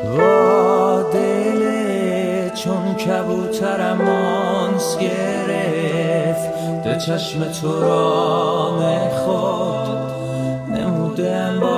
وا دل چون کبوترم آنس گرفت، دو چشم تو را خود نمودم با